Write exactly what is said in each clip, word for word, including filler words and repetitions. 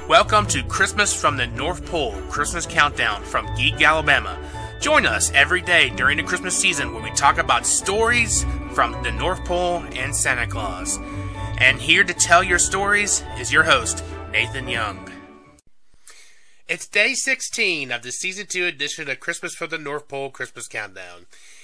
Welcome to Christmas from the North Pole, Christmas Countdown from Geek Alabama. Join us every day during the Christmas season when we talk about stories from the North Pole and Santa Claus. And here to tell your stories is your host, Nathan Young. It's day sixteen of the season two edition of Christmas from the North Pole, Christmas Countdown.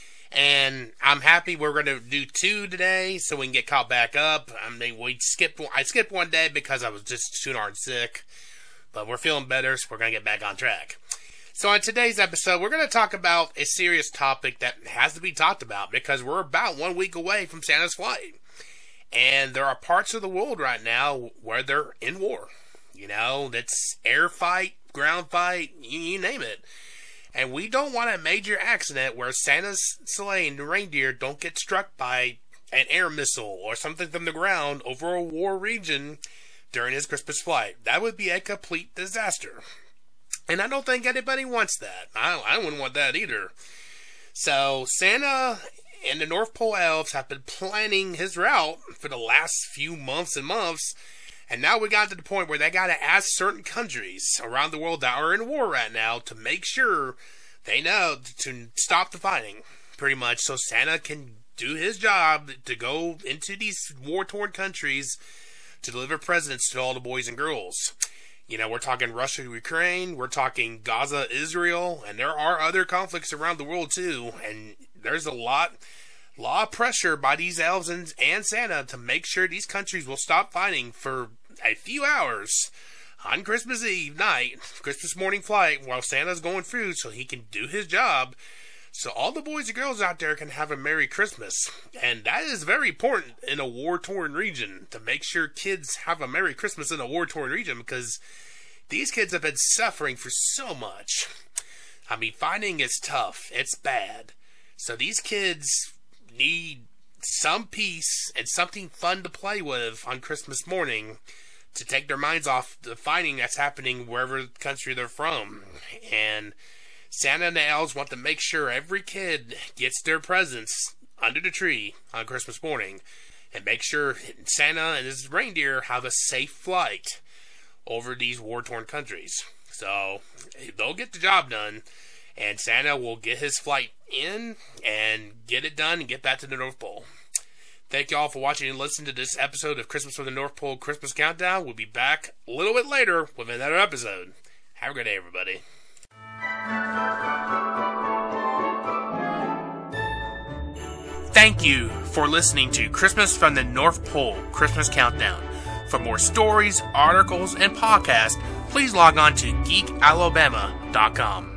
And I'm happy we're going to do two today so we can get caught back up. I mean, we skipped, I skipped one day because I was just too darn sick. But we're feeling better, so we're going to get back on track. So on today's episode, we're going to talk about a serious topic that has to be talked about because we're about one week away from Santa's flight. And there are parts of the world right now where they're in war. You know, that's air fight, ground fight, you, you name it. And we don't want a major accident where Santa's sleigh and the reindeer don't get struck by an air missile or something from the ground over a war region during his Christmas flight. That would be a complete disaster. And I don't think anybody wants that. I, I wouldn't want that either. So Santa and the North Pole elves have been planning his route for the last few months and months. And now we got to the point where they got to ask certain countries around the world that are in war right now to make sure they know to stop the fighting, pretty much, so Santa can do his job to go into these war-torn countries to deliver presents to all the boys and girls. You know, we're talking Russia, Ukraine, we're talking Gaza, Israel, and there are other conflicts around the world too, and there's a lot... lot of pressure by these elves and, and Santa to make sure these countries will stop fighting for a few hours on Christmas Eve night, Christmas morning flight, while Santa's going through so he can do his job, so all the boys and girls out there can have a Merry Christmas. And that is very important in a war-torn region, to make sure kids have a Merry Christmas in a war-torn region, because these kids have been suffering for so much. I mean, fighting is tough. It's bad. So these kids need some peace and something fun to play with on Christmas morning to take their minds off the fighting that's happening wherever country they're from. And Santa and the elves want to make sure every kid gets their presents under the tree on Christmas morning, and make sure Santa and his reindeer have a safe flight over these war-torn countries. So they'll get the job done, and Santa will get his flight in and get it done and get back to the North Pole. Thank you all for watching and listening to this episode of Christmas from the North Pole Christmas Countdown. We'll be back a little bit later with another episode. Have a good day, everybody. Thank you for listening to Christmas from the North Pole Christmas Countdown. For more stories, articles, and podcasts, please log on to geek alabama dot com.